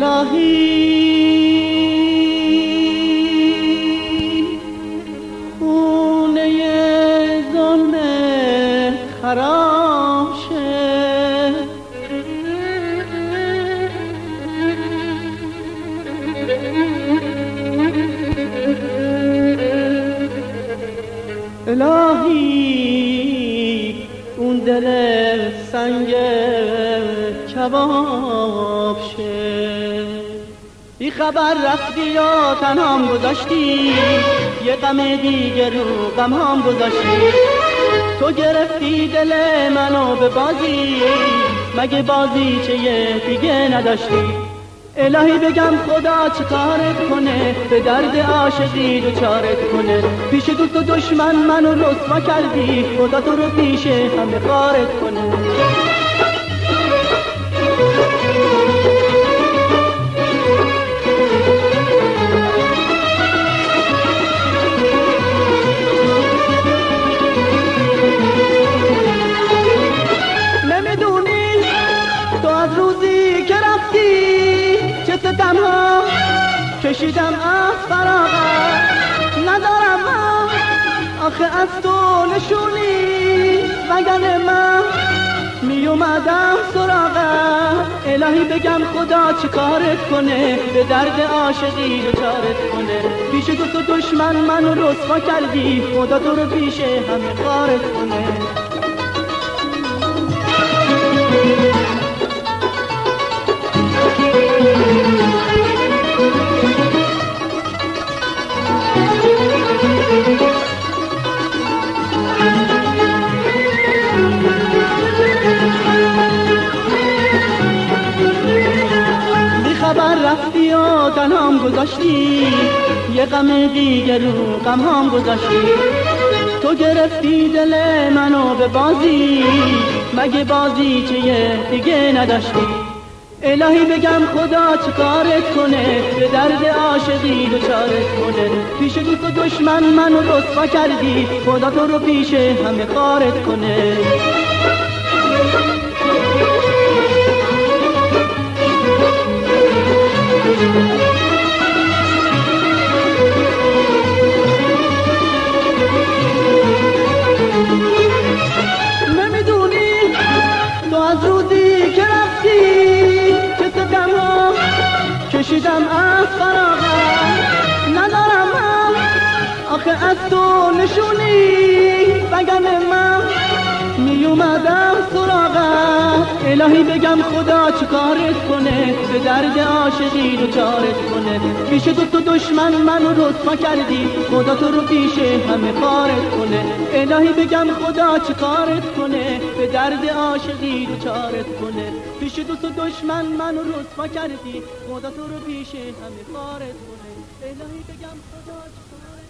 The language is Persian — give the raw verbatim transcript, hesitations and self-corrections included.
الهی خونه ظلم خراب شه، الهی اون دل سنگ کباب شه. بی خبر رفتی یا تنهام گذاشتی، یه غم دیگه رو غم هم گذاشتی. تو گرفتی دل منو به بازی، مگه بازی چه یه دیگه نداشتی؟ الهی بگم خدا چه کارت کنه، به درد عاشقی دوچارت کنه. پیش دوست و دشمن منو رسوا کردی، خدا تو رو پیش همه خارت کنه. نمیدونی تو از روزی که رفتی چه ستم ها کشیدم از فراغت، ندارم من آخه از تو نشونی، وگرنه من می اومدم سراغت. الهی بگم خدا چه کارت کنه، به درد عاشقی دوچارت کنه. پیش دوست و دشمن منو رسوا کردی، خدا تو رو پیش همه خارت کنه. بی خبر رفتی و تنهام گذاشتی، یه غم دیگه رو غم هم گذاشتی. تو گرفتی دل منو به بازی، مگه بازی چه یه دیگه نداشتی؟ الهی بگم خدا چه کارت کنه، به درد عاشقی دوچارت کنه. پیش دوست و دشمن منو رسوا کردی، خدا تو رو پیش همه خارت کنه. نمیدونی تو از روزی که رفتی چه ستم ها کشیدم از فراغت، ندارم من آخه از تو نشونی، وگرنه من می اومدم سراغت. الهی بگم خدا چه کارت کنه، به درد عاشقی دوچارت کنه. پیش دوست و دشمن منو رسوا کردی، خدا تو رو پیش همه خارت کنه. الهی بگم خدا چه کارت کنه، به درد عاشقی دوچارت کنه. پیش دوست و دشمن منو رسوا کردی، خدا تو رو پیش همه خارت کنه. الهی بگم خدا چه کارت